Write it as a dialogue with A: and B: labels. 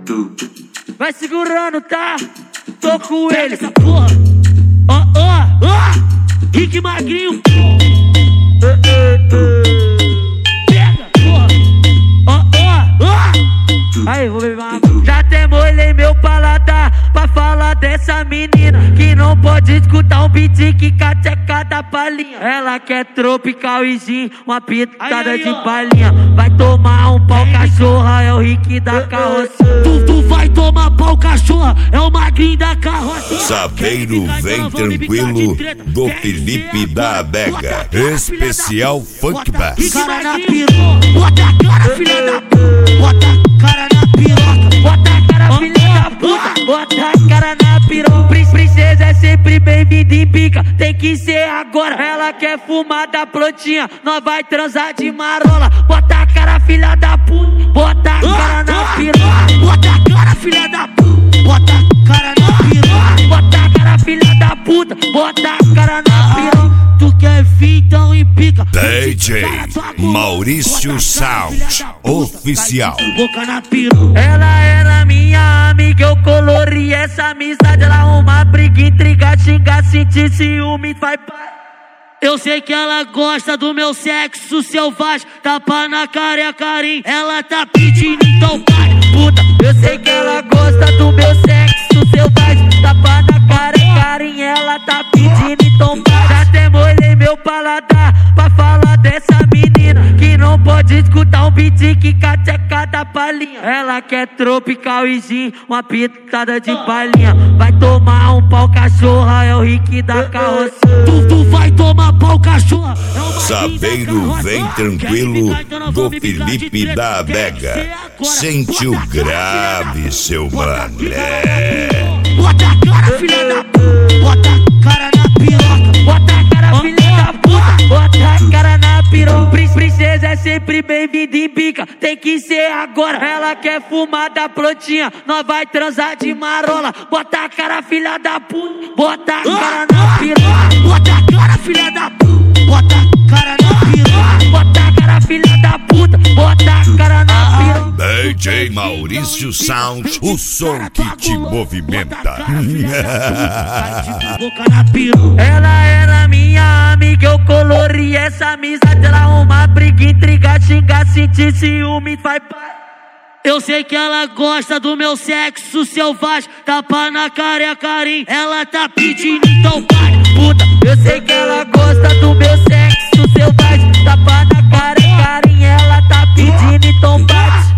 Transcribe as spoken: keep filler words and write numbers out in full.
A: Vai segurando, tá? Tô com ele, essa porra. Ó, ó, ó. Rick Magrinho. Pega, porra. Ó, ó, ó. Aí, vou beber uma. Já até molhei meu paladar pra falar dessa menina que não pode escutar um beat que cateca da palhinha. Ela quer tropical e gin, uma pitada aí, aí, de ó. Palhinha. Vai tomar um pau cachorra, é o Rick da carroça. Tu, tu vai tomar pau cachorra, é o Magrinho da carroça.
B: Saveiro Vem Tranquilo do Felipe da Adega. Especial Funk Bass.
A: Cara na piroca, bota a cara, filha da puta. Bota a cara na piroca, bota a cara, filha da puta. Bota a cara na piroca. Princesa é sempre bem-vinda em pica. Tem que ser agora. Ela quer fumar da prontinha, nós vai transar de marola. Bota a cara, filha da puta. Bota a cara na piroca. Bota a cara, filha da puta. Bota a cara na piroca. Bota a cara, filha da puta. Bota a cara na piroca. Tu quer vir então em pica.
B: D J Maurício Sound Oficial.
A: Boca na piroca. Ela era minha amiga, eu colori essa amizade. Ela arruma briga, intriga, xinga, sentir ciúme, faz parte. Eu sei que ela gosta do meu sexo selvagem. Tapa na cara é carinho. Ela tá pedindo, então pai, puta. Eu sei que ela gosta do meu sexo selvagem. Tapa na cara é carinho. Ela tá pedindo, então pai. Já até molhei meu paladar pra falar dessa menina que não pode escutar um beat que cateca da palhinha. Ela quer tropical e gin, uma pitada de palhinha. Vai tomar um pau cachorra, é o Rick da carroça. Tu, tu vai tomar pau cachorra, é o
B: Saveiro Vem Tranquilo do Felipe da Adega. Sente o grave, seu mané.
A: Bota a cara, filha da puta. Bota a cara na piroca. Bota a cara, filha da puta. Bota a cara na piroca. Princesa é sempre bem-vinda em pica. Tem que ser agora. Ela quer fumar da prontinha, nós vai transar de marola. Bota a cara, filha da puta. Bota a cara na piroca. Bota a cara, filha da puta. Bota a cara na piroca. Bota a cara, filha da puta. Bota a cara na piroca.
B: D J Maurício Sound, o som que te movimenta.
A: Ela era minha amiga, eu colori essa amizade. Ela arruma briga, intriga, xinga, sentir ciúme, faz parte. Eu sei que ela gosta do meu sexo selvagem. Tapa na cara é carinho. Ela tá pedindo, então pai, puta. Eu sei que ela gosta do meu sexo selvagem. Tapa na cara é carinho. Ela tá pedindo, então bate.